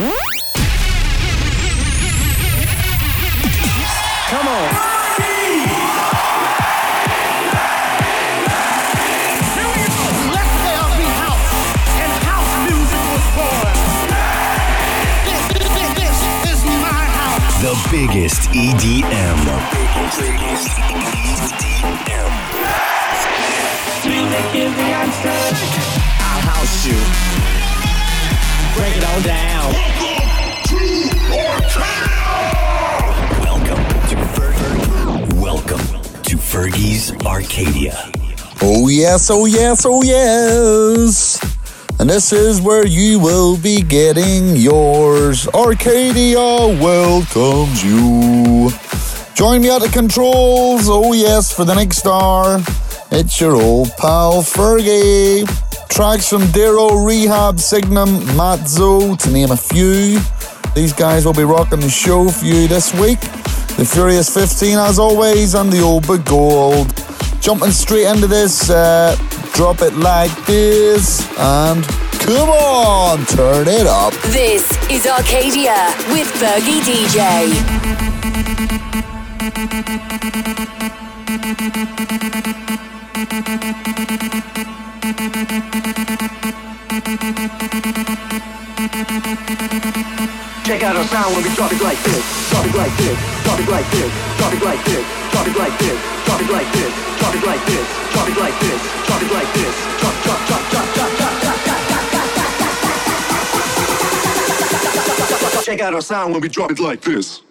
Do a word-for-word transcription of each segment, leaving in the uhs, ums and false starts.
Come on. The biggest E D M. The biggest E D M. Music is the answer. I'll house you. Break it on down. Welcome to Fergie. Welcome to Fergie's Arcadia. Oh yes, oh yes, oh yes. And this is where you will be getting yours. Arcadia welcomes you. Join me at the controls, oh yes, for the next hour. It's your old pal Fergie. Tracks from Dero, Rehab, Signum, Matzo, to name a few. These guys will be rocking the show for you this week. The Furious fifteen as always, and the Old But Gold. Jumping straight into this, uh, drop it like this, and come on, turn it up. This is Arcadia with Fergie D J. Check out our sound when we drop it like this, drop it like this, drop it like this, drop it like this, drop it like this, drop it like this, drop it like this, drop it like this, drop it like this, drop, drop, drop, drop, drop, drop, drop, drop. Check out our sound when we drop it like this.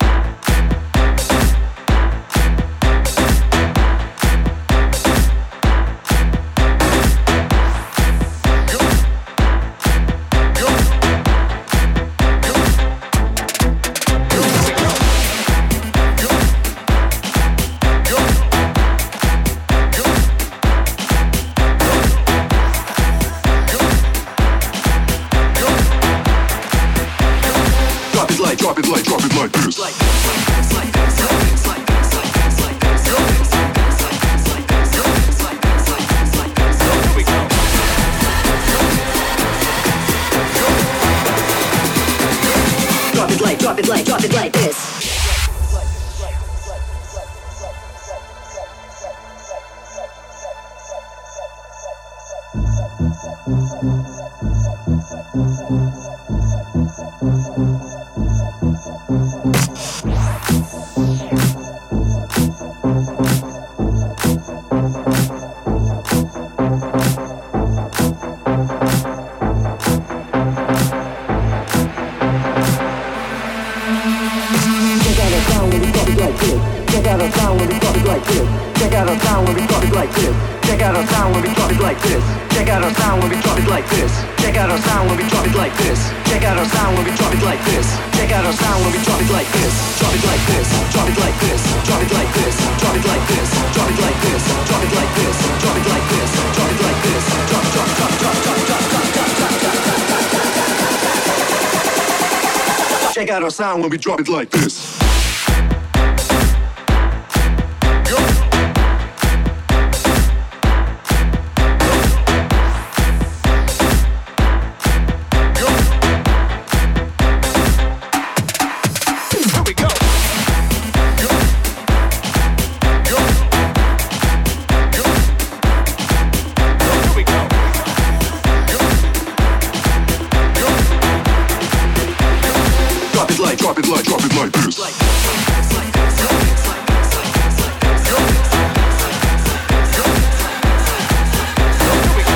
Drop it like, drop it like this. Like this, like this, like this, like this, like this, like this, like this, like this, like this, like this, like this, like this, like this, like this, like this. Here we go. Drop it like, drop it like, drop it like this. Check out our sound when we drop it like this. Check out our sound when we drop it like this. Check out our sound when we drop it like this. Check out our sound when we drop it like this. Check out our sound when we drop it like this. Check out our sound when we drop it like this. Check out our sound when we drop it like this. Drop it like this. Drop it like this. Drop it like this. Drop it like this. Drop it like this. Drop it like this. Drop it like this. Drop it like this. Drop drop drop drop drop drop drop drop drop. Check out our sound when we drop it like this. Drop it like, drop it like this. Like this, like this, like this, like this, like this, like this, like this, like this. Here we go.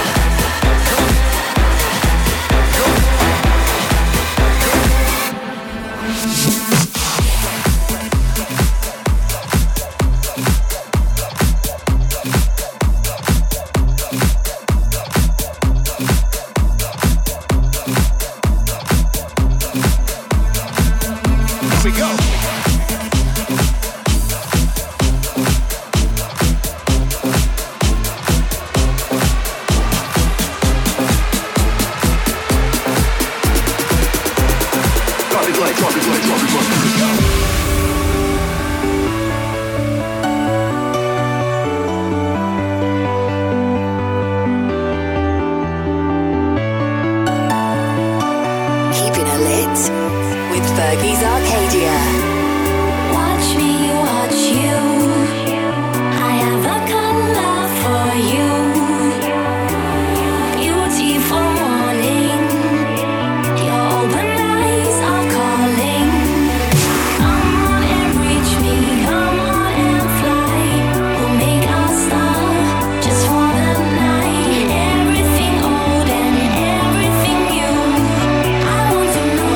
Here we go. Drop it like, drop it like, drop it like. Here we go. Keeping it Get Lit with Fergie's Arcadia. Watch me, watch you. I have a color for you. Beautiful morning. Your open eyes are calling. Come on and reach me. Come on and fly. We'll make our start just for the night. Everything old and everything new. I want to know.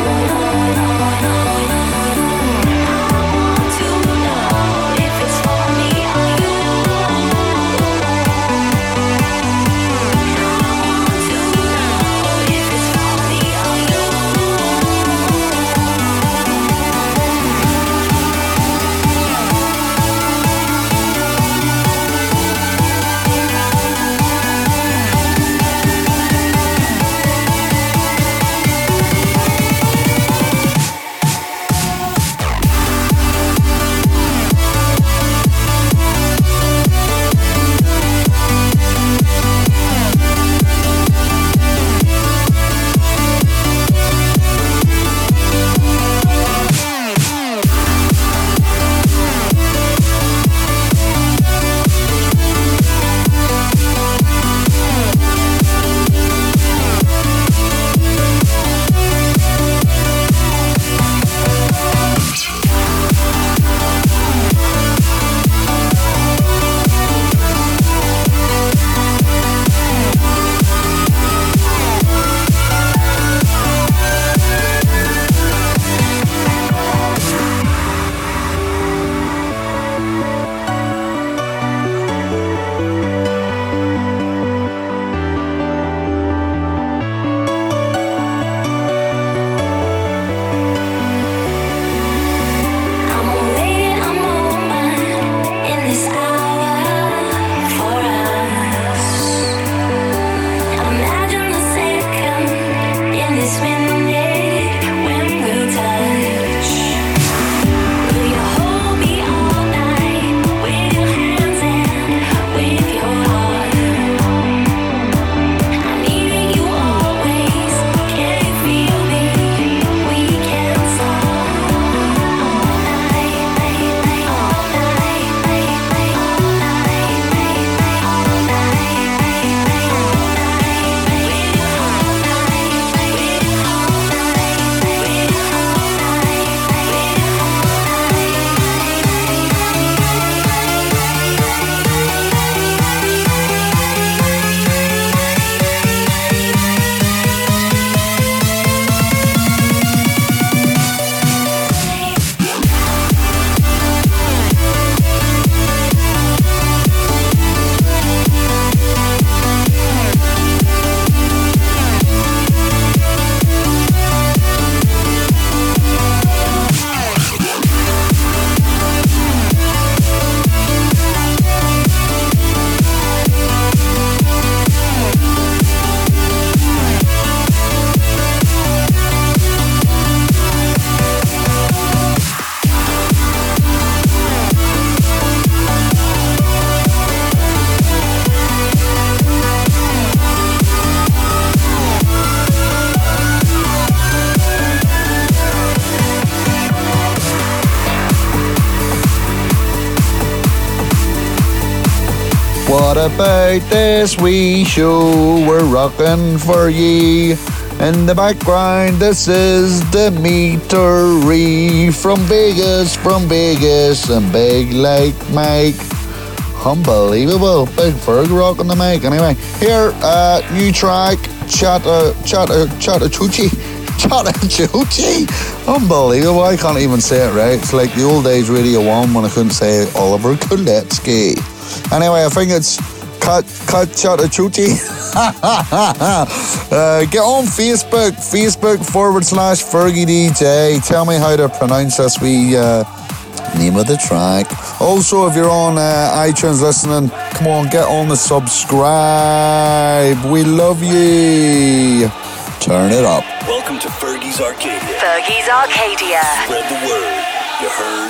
What about this wee show we're rocking for ye? In the background, this is the metery from Vegas, from Vegas, and Big Lake Mike. Unbelievable. Big Ferg rocking the mic. Anyway, here, uh, new track, Chatta, Chatta, Chattahoochee. Chattahoochee. Unbelievable. I can't even say it right. It's like the old days Radio one when I couldn't say Oliver Kuletsky. Anyway, I think it's Cut Cut Chattahoochee. uh, get on Facebook, Facebook forward slash Fergie D J. Tell me how to pronounce this wee uh, name of the track. Also, if you're on uh, iTunes listening, come on, get on the subscribe. We love you. Turn it up. Welcome to Fergie's Arcadia. Fergie's Arcadia. Spread the word. You heard?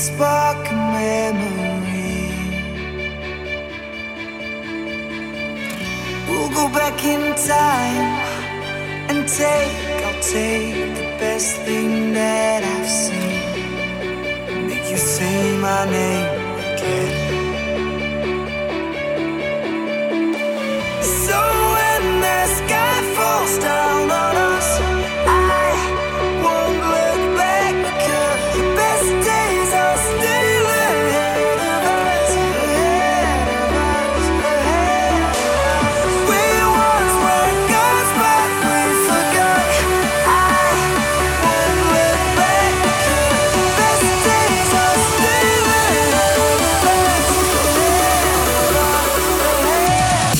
spark a memory. We'll go back in time and take, I'll take the best thing that I've seen, make you say my name again. So when the sky falls down on us, I won't look back because the best days are still ahead of us, ahead of us, ahead of us. We once were gods, but we forgot. I won't look back because the best days are still ahead of us, ahead of us, ahead.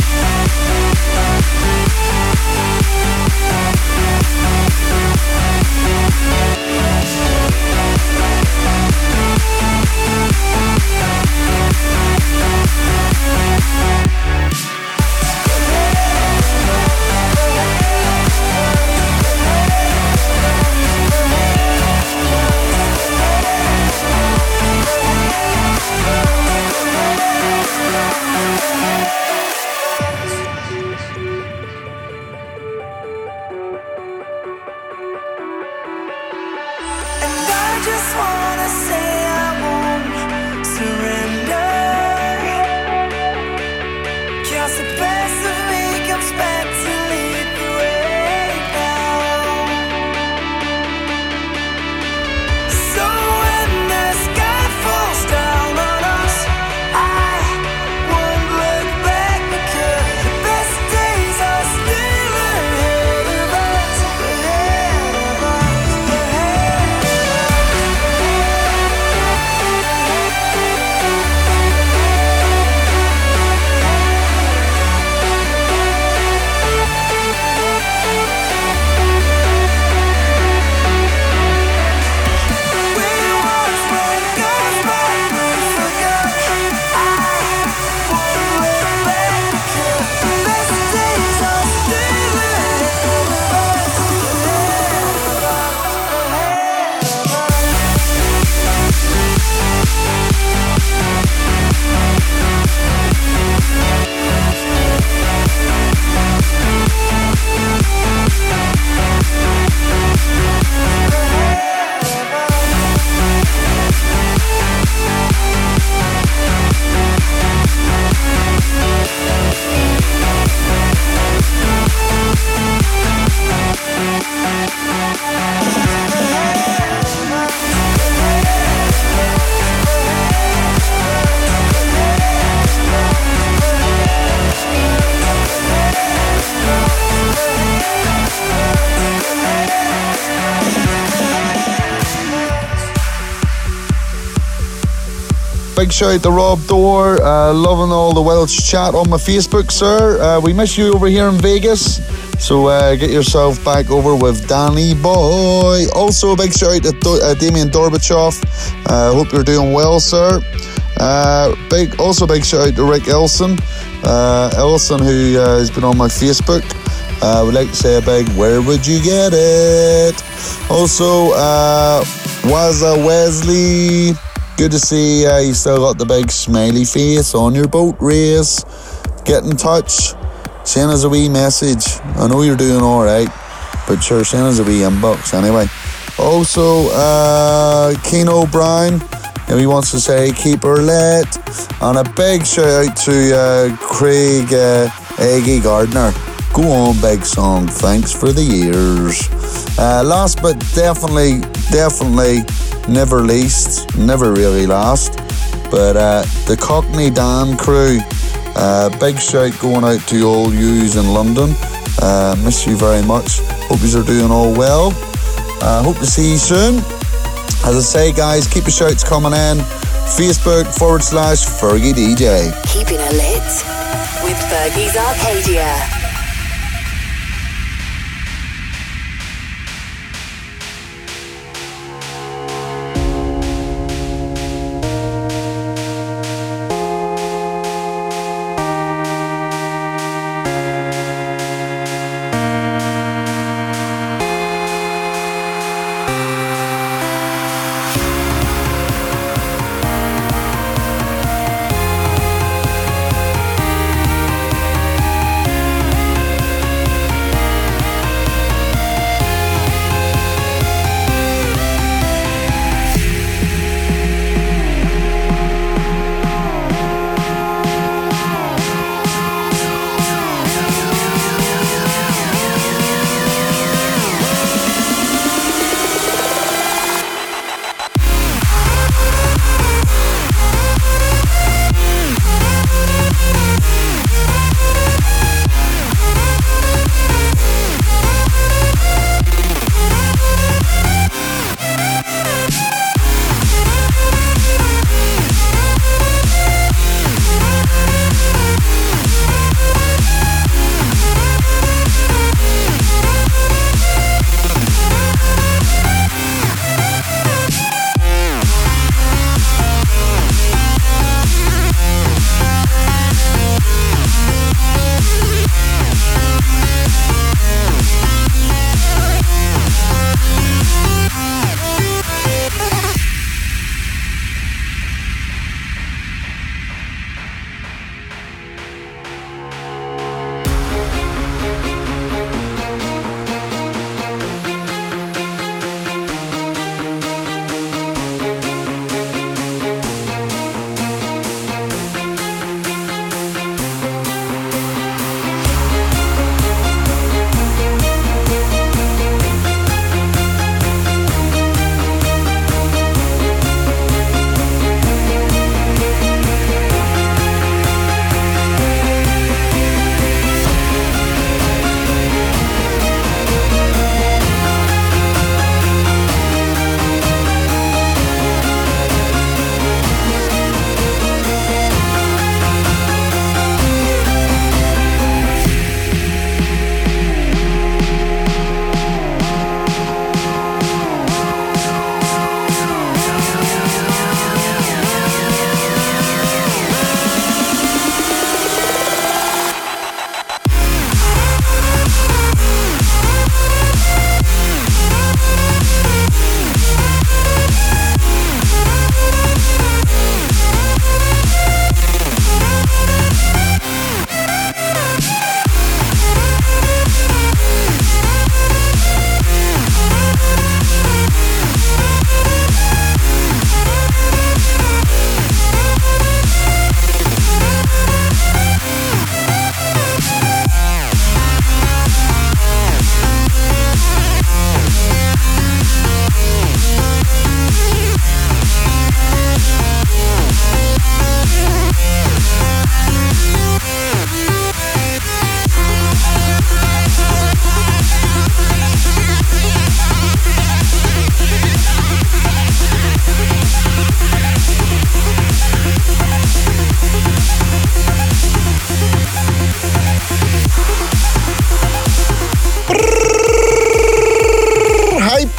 And I just wanna say I won't surrender, 'cause the best of me comes back to lead the way down. So when the sky falls down on us, I won't look back because the best days are still ahead of us, ahead of us, ahead of We once were gods, but we forgot. I won't look back because the best days are still ahead of us, ahead of us, ahead of us. Big shout out to Rob Dorr, uh, loving all the Welsh chat on my Facebook, sir. Uh, we miss you over here in Vegas, so uh, get yourself back over with Danny Boy. Also, a big shout out to Do- uh, Damien Dorbachoff. Uh, hope you're doing well, sir. Uh, big, also, big shout out to Rick Elson, uh, Elson, who uh, has been on my Facebook. I uh, would like to say a big, where would you get it? Also, uh, Wazza Wesley. Good to see uh, you still got the big smiley face on your boat race. Get in touch. Send us a wee message. I know you're doing alright, but sure, send us a wee inbox anyway. Also, uh, Keen O'Brien, he wants to say keep her lit. And a big shout out to uh, Craig uh, Eggy Gardner. Go on, big song. Thanks for the years. Uh, last but definitely, definitely never least, never really last, but uh, the Cockney Dan crew. Uh, big shout going out to all yous in London. Uh, miss you very much. Hope you are doing all well. Uh, hope to see you soon. As I say, guys, keep your shouts coming in. Facebook forward slash Fergie D J. Keeping it lit with Fergie's Arcadia.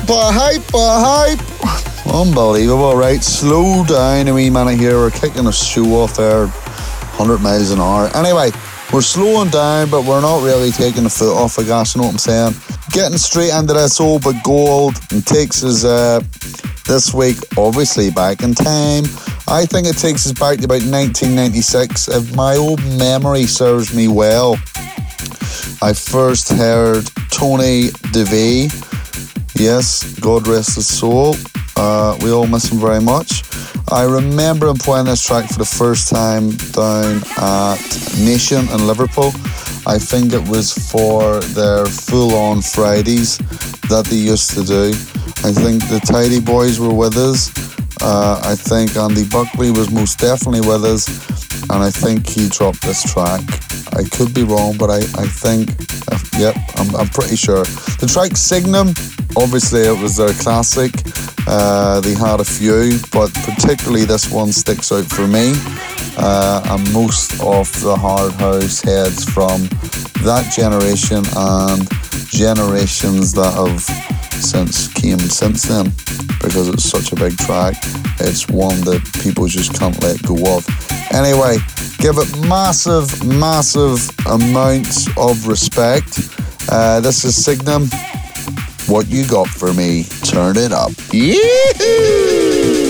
Hyper, hyper, hype. Unbelievable, right? Slow down a wee minute here. We're kicking a show off there, one hundred miles an hour. Anyway, we're slowing down, but we're not really taking the foot off the gas, you know what I'm saying? Getting straight into this old but gold and takes us uh, this week, obviously, back in time. I think it takes us back to about nineteen ninety-six, if my old memory serves me well. I first heard Tony DeVay. Yes, God rest his soul. Uh, we all miss him very much. I remember him playing this track for the first time down at Nation in Liverpool. I think it was for their full-on Fridays that they used to do. I think the Tidy Boys were with us. Uh, I think Andy Buckley was most definitely with us. And I think he dropped this track. I could be wrong, but I, I think, uh, yep, I'm, I'm pretty sure. The track Signum, obviously it was their classic. Uh, they had a few, but particularly this one sticks out for me. Uh, and most of the hard house heads from that generation and generations that have since came since then, because it's such a big track. It's one that people just can't let go of. Anyway, give it massive, massive amounts of respect. Uh, this is Signum. What you got for me? Turn it up. Yee-hoo!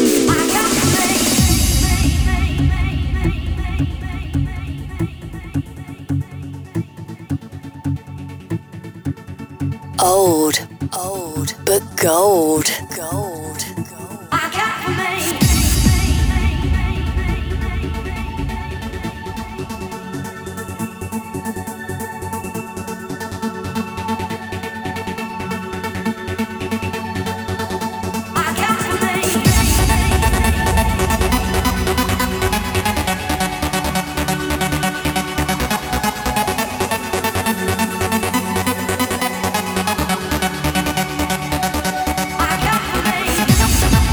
Old, old, but gold, gold. I got for me. I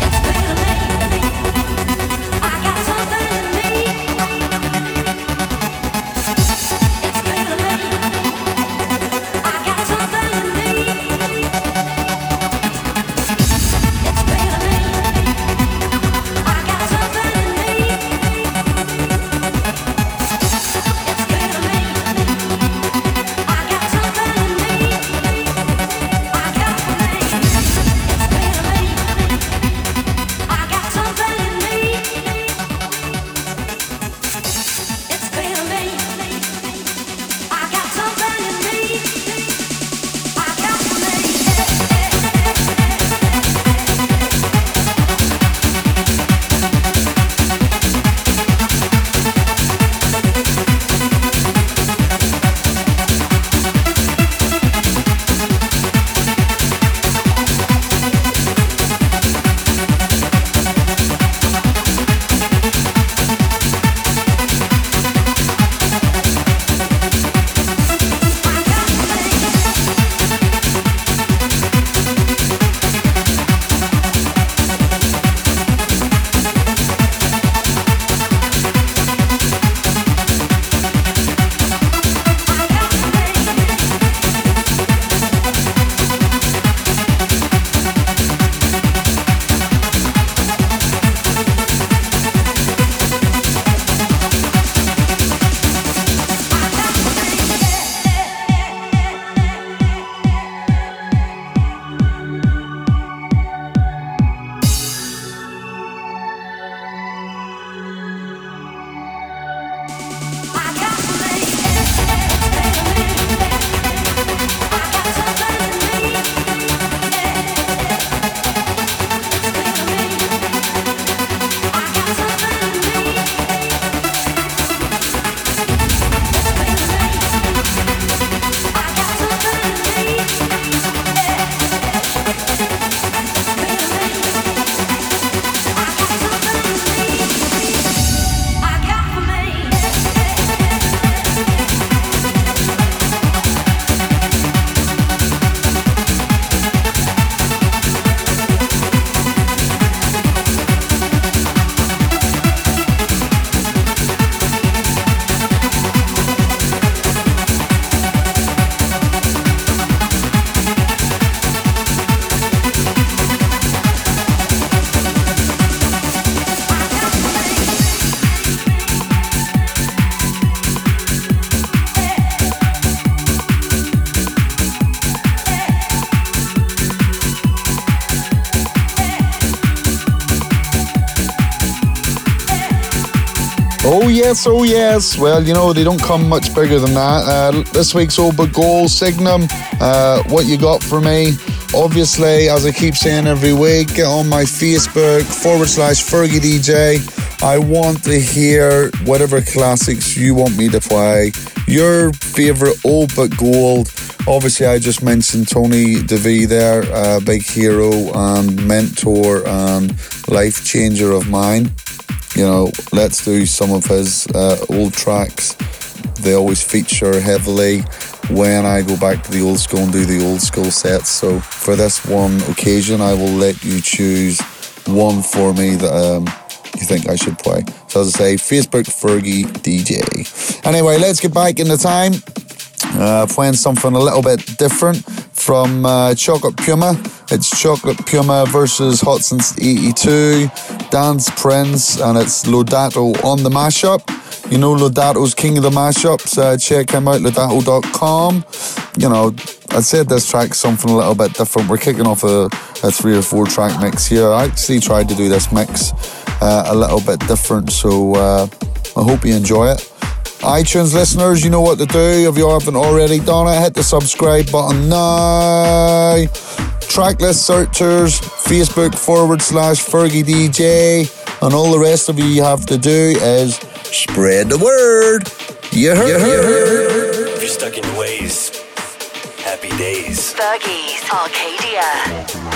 Oh yes, oh yes. Well, you know, they don't come much bigger than that. Uh, this week's Old But Gold, Signum, uh, what you got for me? Obviously, as I keep saying every week, get on my Facebook, forward slash Fergie D J. I want to hear whatever classics you want me to play. Your favourite Old But Gold. Obviously, I just mentioned Tony DeVee there, a big hero and mentor and life changer of mine. You know, let's do some of his uh, old tracks. They always feature heavily when I go back to the old school and do the old school sets. So for this one occasion, I will let you choose one for me that um, you think I should play. So as I say, Facebook Fergie D J. Anyway, let's get back in the time. Uh, playing something a little bit different from uh, Chocolate Puma. It's Chocolate Puma versus Hot Since eighty-two, Dance Prince, and it's Lodato on the mashup. You know Lodato's king of the mashups. Uh, check him out, lodato dot com. You know, I said this track's something a little bit different. We're kicking off a, a three or four track mix here. I actually tried to do this mix uh, a little bit different, so uh, I hope you enjoy it. iTunes listeners, you know what to do. If you haven't already done it, hit the subscribe button now. Tracklist searchers, Facebook forward slash Fergie D J, and all the rest of you have to do is spread the word. You heard? You heard? If you're stuck in your ways, happy days. Fergie's Arcadia.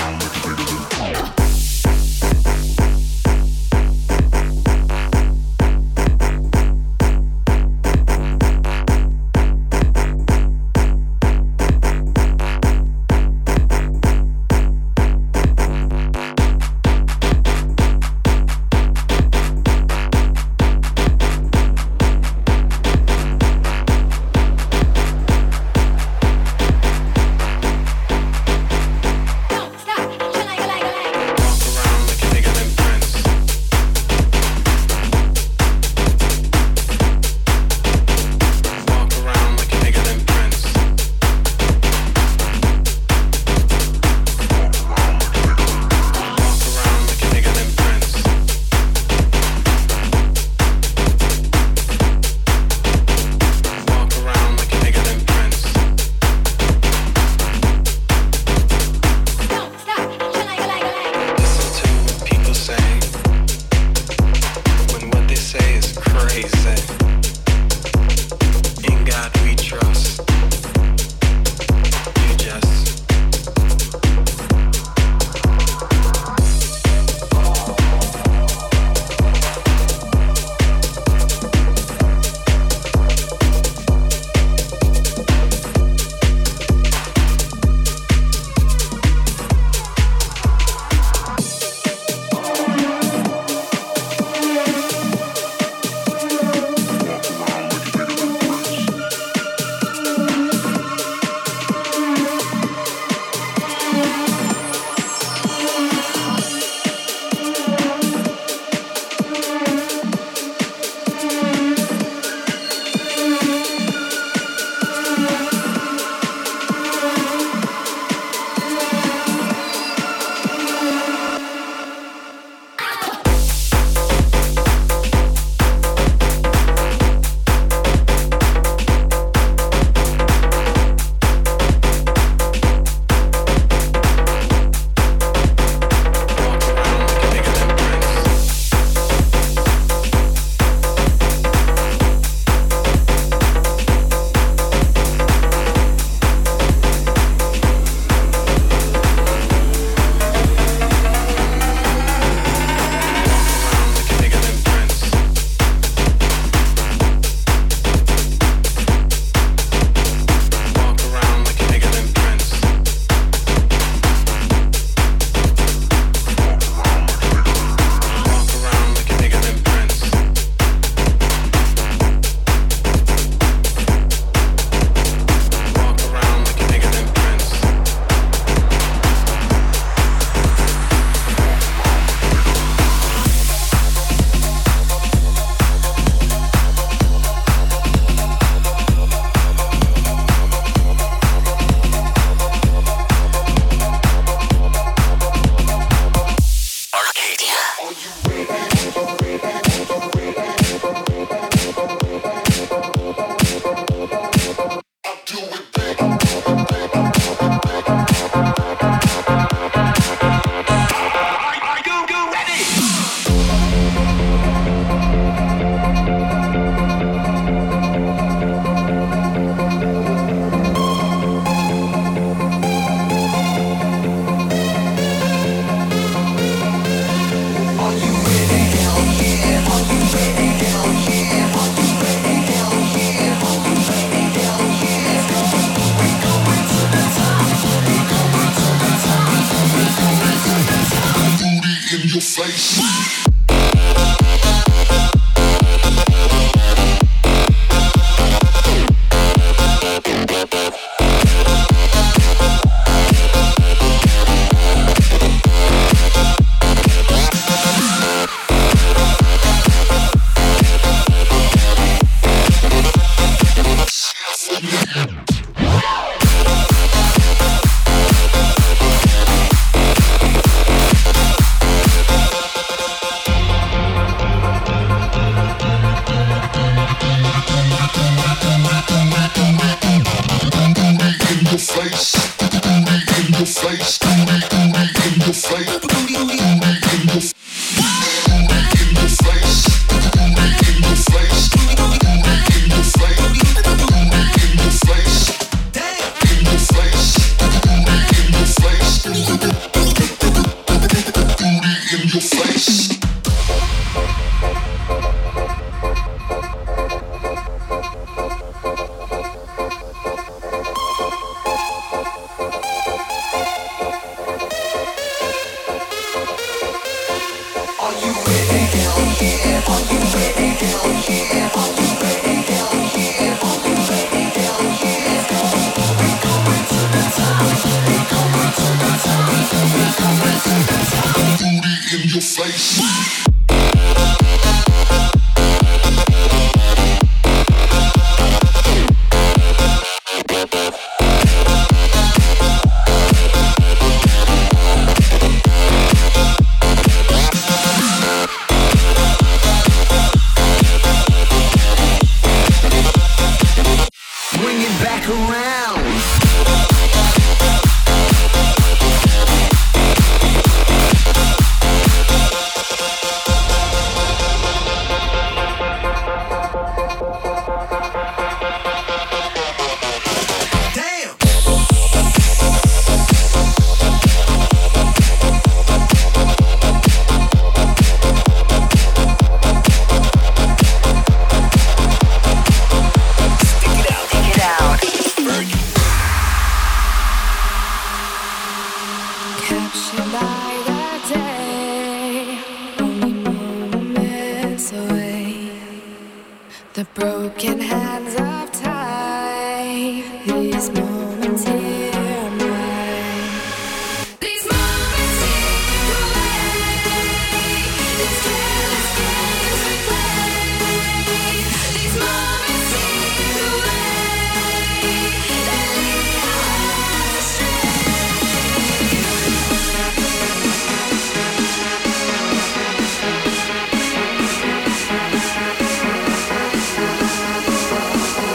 We'll be right back.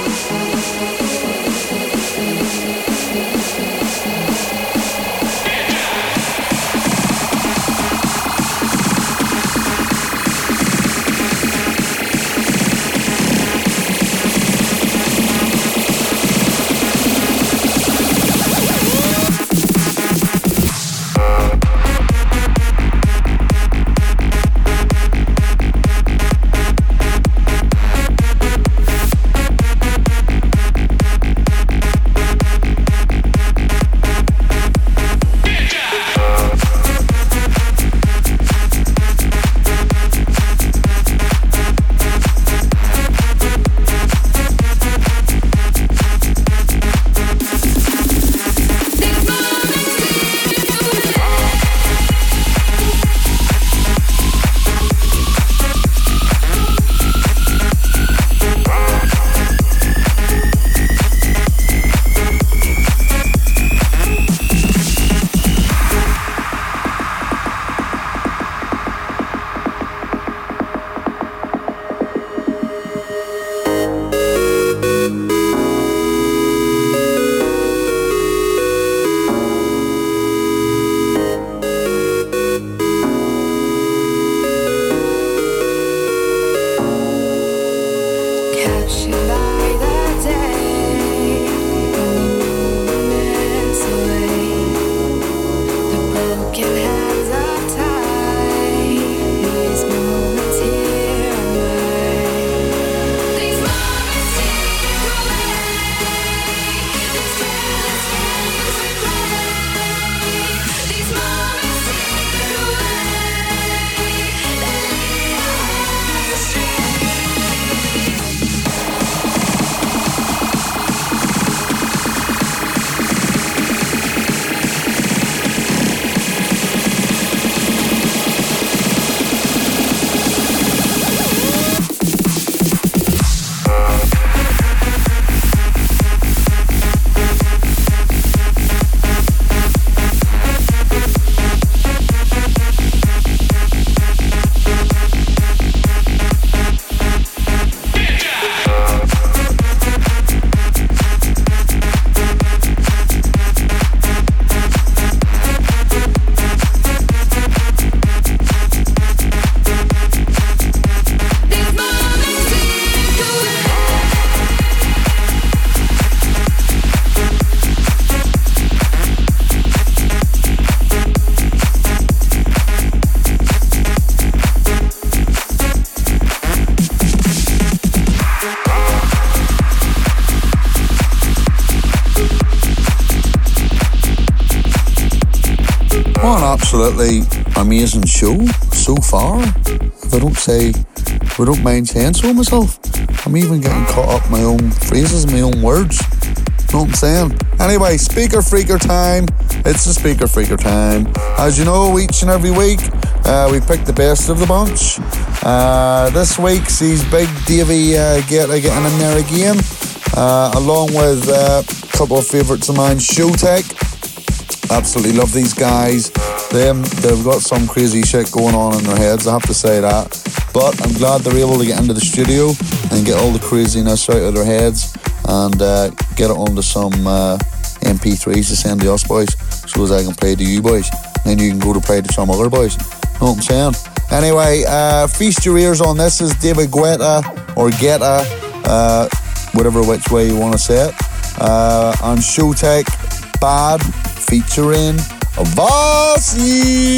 absolutely amazing show so far. If I don't say, if I don't mind saying so myself, I'm even getting caught up in my own phrases and my own words. You know what I'm saying? Anyway, Speaker Freaker time. It's the Speaker Freaker time. As you know, each and every week, uh, we pick the best of the bunch. Uh, this week sees Big Davey uh, Guetta getting in there again, uh, along with uh, a couple of favourites of mine, Showtek. Absolutely love these guys. Them, they've got some crazy shit going on in their heads, I have to say that. But I'm glad they're able to get into the studio and get all the craziness out of their heads and uh, get it onto some uh, M P threes to send to us boys, so as I can play to you boys. Then you can go to play to some other boys. Know what I'm saying? Anyway, uh, feast your ears on this. Is David Guetta or Guetta, uh, whatever which way you want to say it. Uh, on Showtek, Bad, featuring Vasi.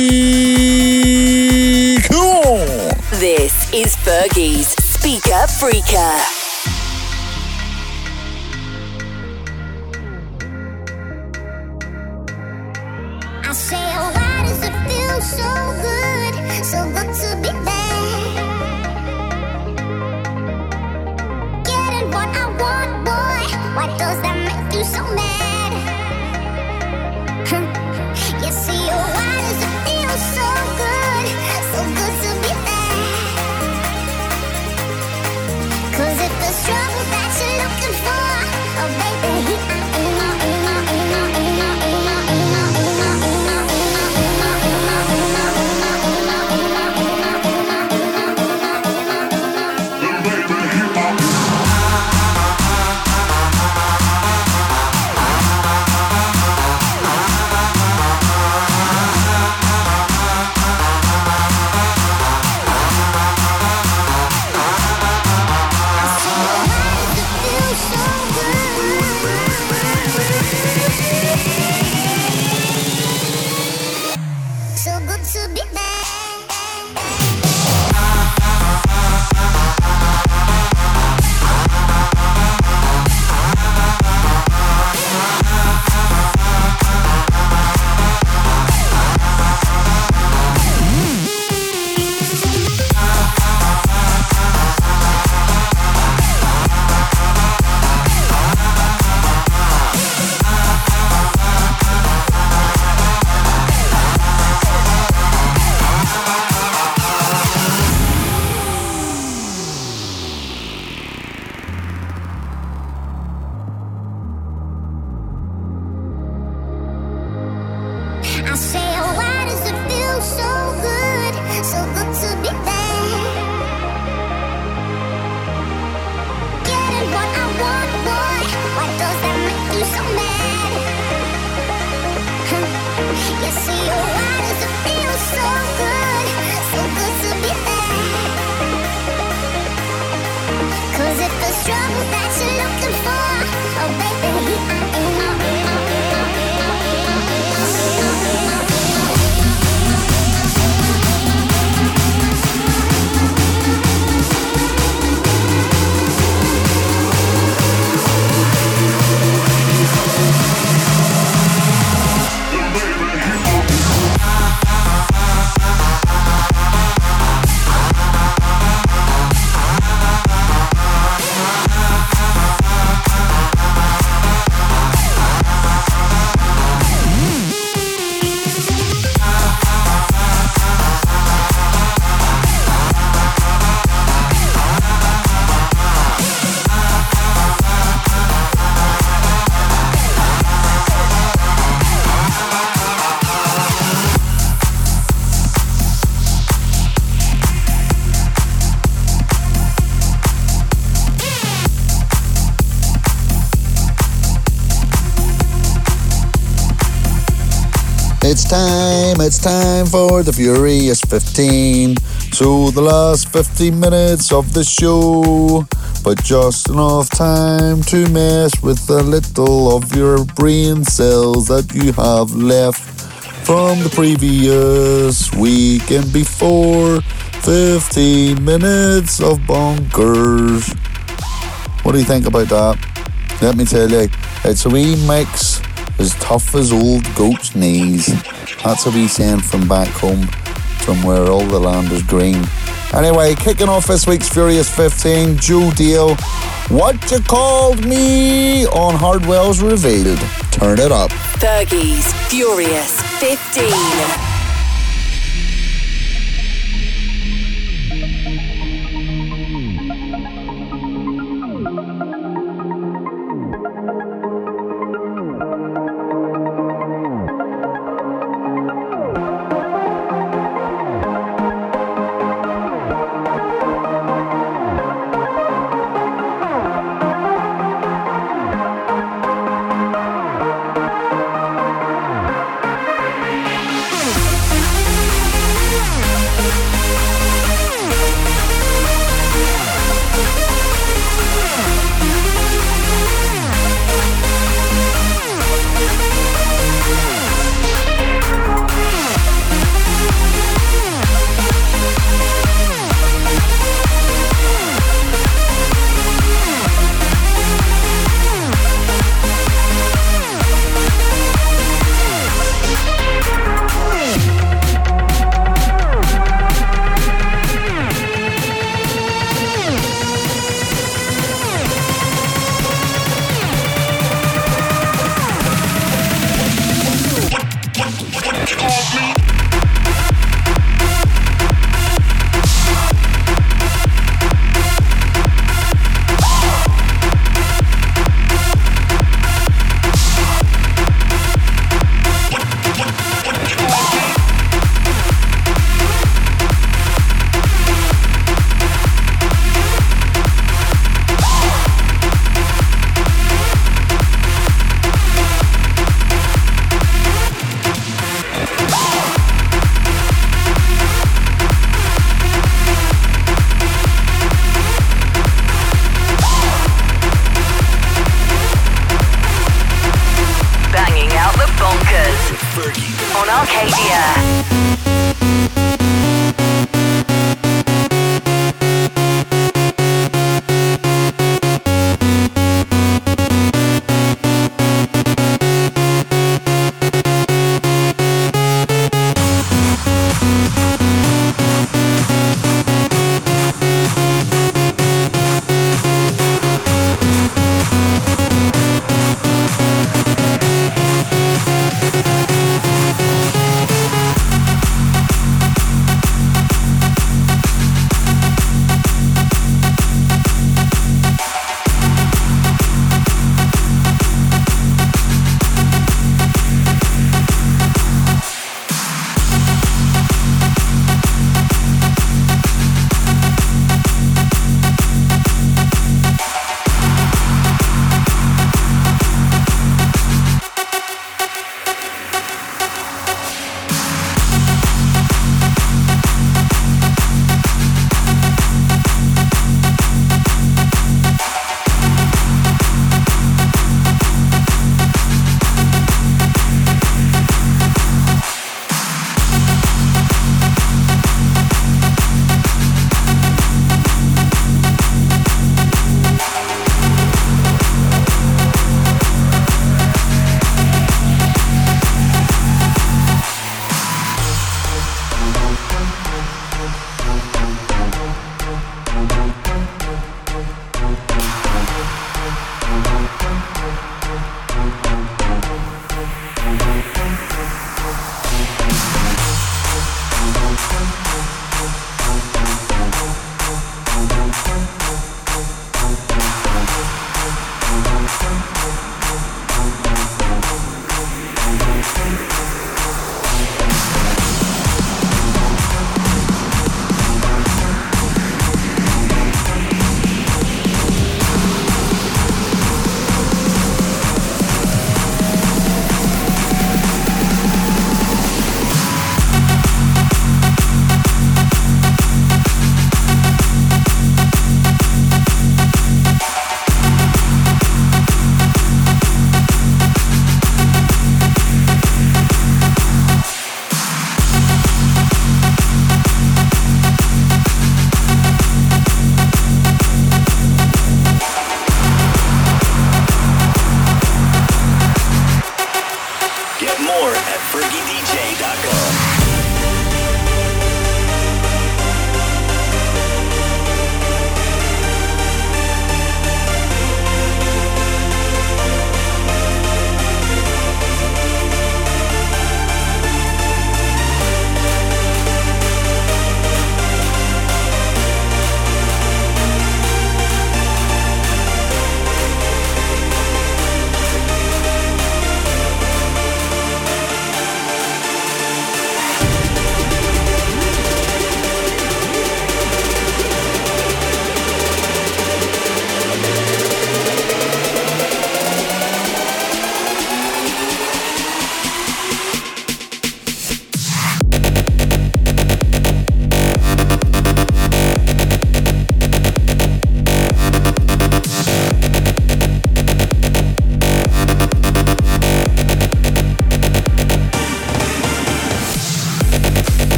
Cool. This is Fergie's Speaker Freaker. I say, oh, why does it feel so good, so good to be there? Getting what I want, boy, why does that make you so mad? You see, oh, why does it feel so good, so good to be there? 'Cause if there's trouble that you're looking for, oh baby, here I am, am, am, am, am, am, It's time, it's time for the Furious fifteen. So the last fifteen minutes of the show, but just enough time to mess with a little of your brain cells that you have left from the previous week and before. fifteen minutes of bonkers. What do you think about that? Let me tell you, it's a wee mix as tough as old goat's knees. That's a wee saying from back home, from where all the land is green. Anyway, kicking off this week's Furious fifteen, Joe Deal, What You Called Me on Hardwell's Revealed. Turn it up. Fergie's Furious fifteen.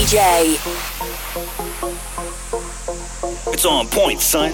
D J. It's on point, son.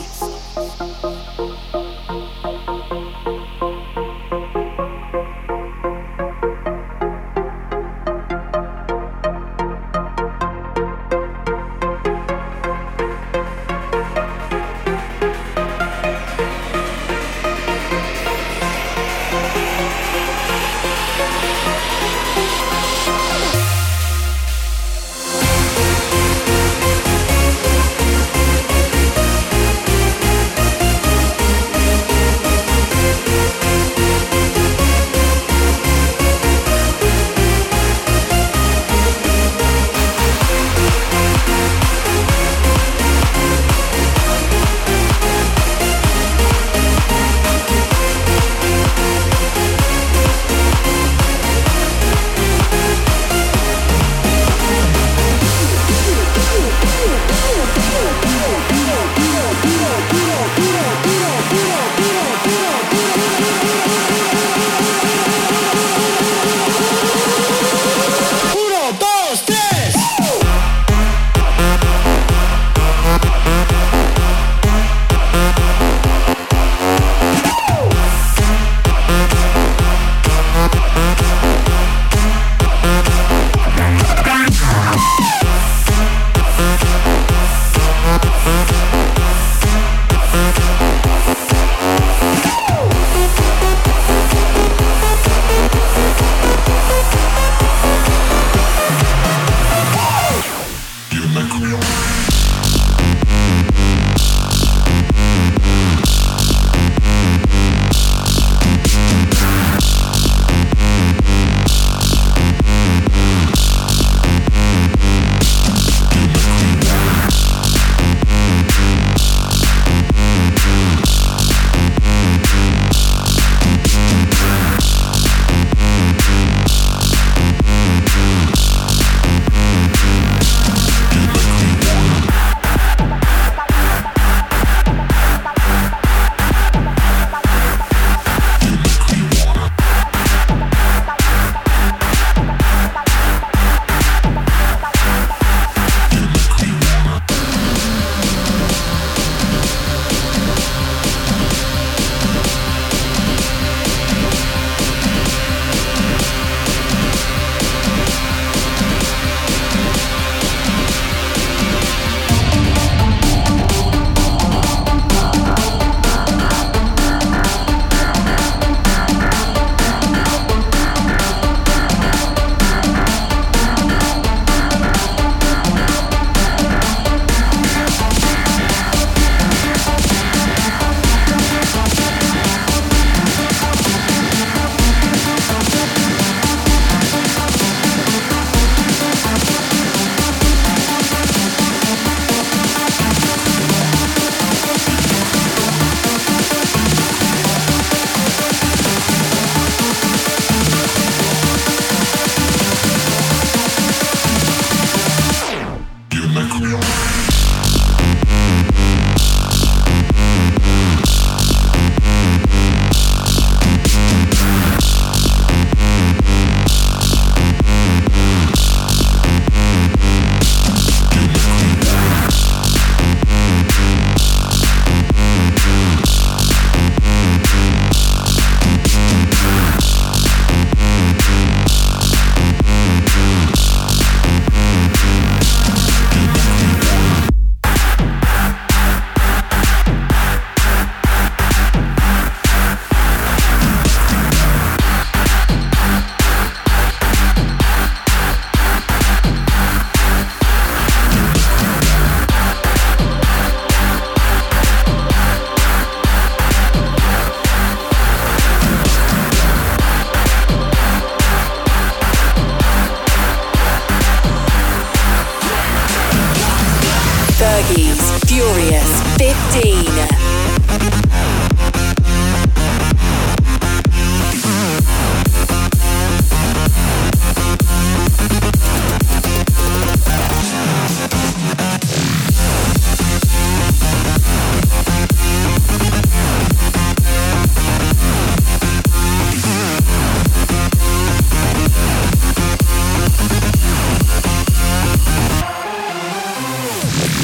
Fergie's Furious fifteen.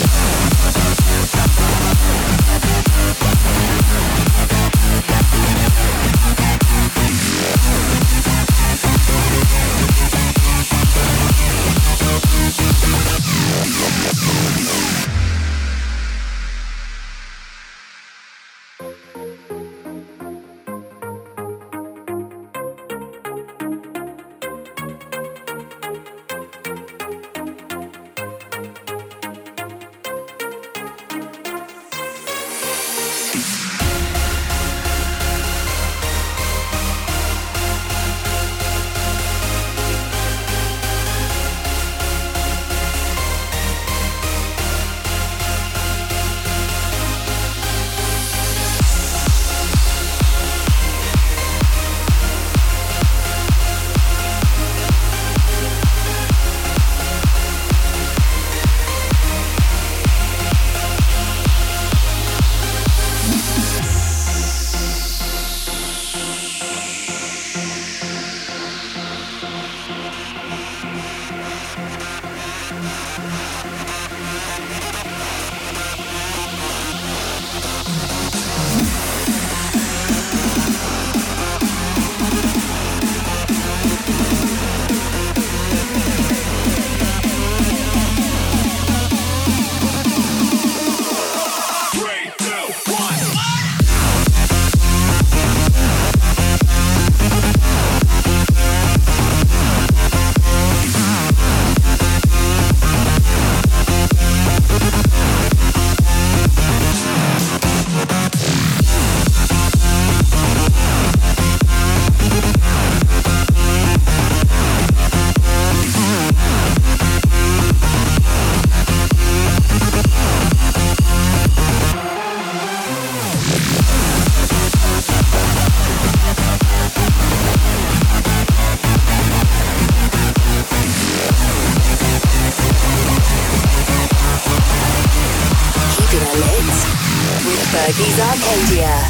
Fergie's Arcadia.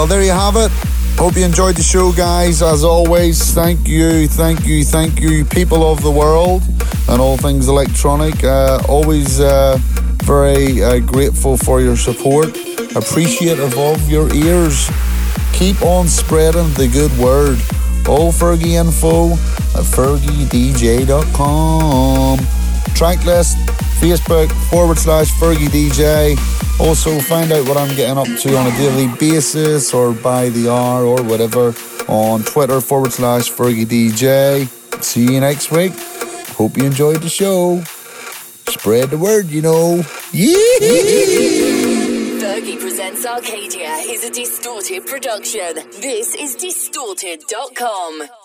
Well, there you have it. Hope you enjoyed the show, guys. As always, thank you, thank you, thank you, people of the world and all things electronic. Uh, always uh, very uh, grateful for your support. Appreciative of your ears. Keep on spreading the good word. All Fergie info at fergie d j dot com. Tracklist, Facebook forward slash Fergie D J. Also, find out what I'm getting up to on a daily basis or by the hour or whatever on Twitter forward slash Fergie D J. See you next week. Hope you enjoyed the show. Spread the word, you know. Yeah. Fergie Presents Arcadia is a Distorted production. This is distorted dot com.